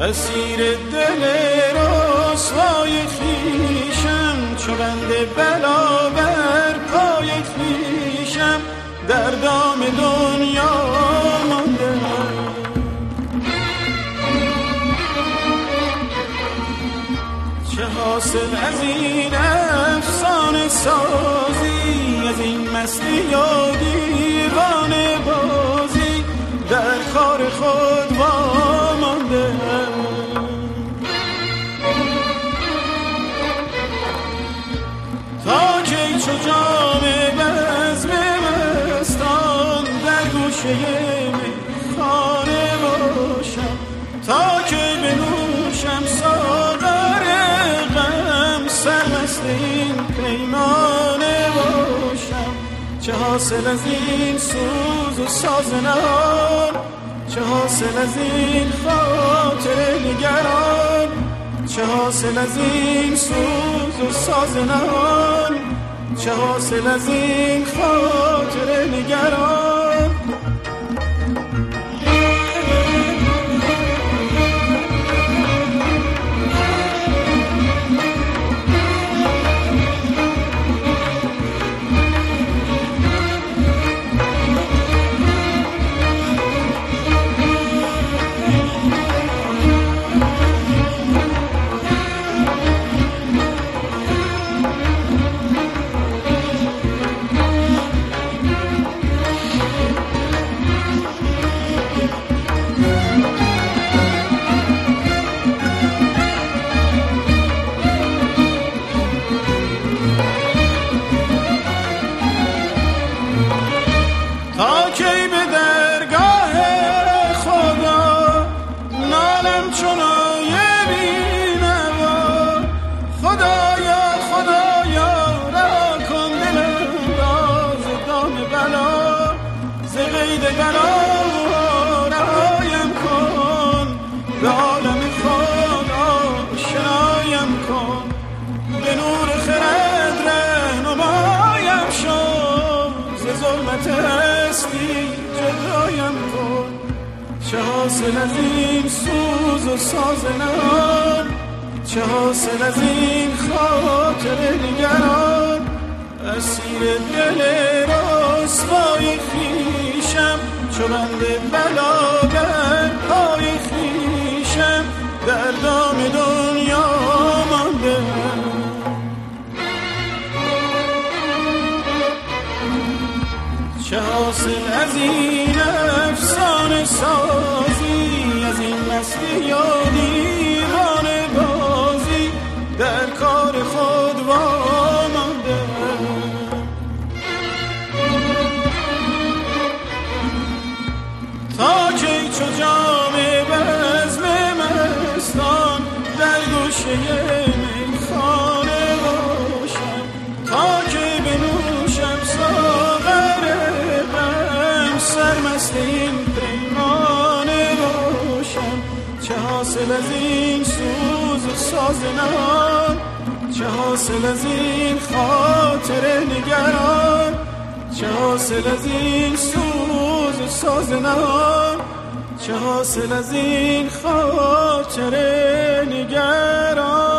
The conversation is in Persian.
اسیر دل رسوای خویشم، چو بنده بلا بر پای خویشم، در دام دنیا مانده. چه حاصل از این افسانه سازی، از این مستی و دیوانه بازی، در کار خود وامانده. تا کی چو جام بزم مستان در گوشه میخانه باشم، تا کی بنوشم ساغر غم، سرمست این پیمانه باشم. چه حاصل از این سوز و ساز نهان، چه حاصل از این خاطر نگران، چه حاصل از این سوز و ساز نهان، چه حاصل از این خاطر نگران. تا کی به درگاه خدا نالم چنای بینوا، خدایا خدایا رها کن دلم را ز دام بلا، ز قید بلا رهایم کن، به عالم خود آشنایم کن، به نور خرد رهنمایم شو، ز ظلمت هستی جدایم کن. چه حاصل از این سوز و ساز نهان، چه حاصل از این خاطر نگران، اسیر دل رسوای خویشم، چو بنده بلا بر پای خویشم، در دام دنیا مانده. چه حاصل از این افسانه سازی، از این مستی و دیوانه بازی، در کار خود وامانده. تا کی چو جام بزم مستان در گوشه میخانه باشم، تا کی بنوشم ساغر غم، سرمست این پیمانه باشم. چه حاصل از این سوز و ساز نهان، چه حاصل از این خاطر نگران، چه حاصل از این سوز و ساز نهان، چه حاصل از این خاطر نگران.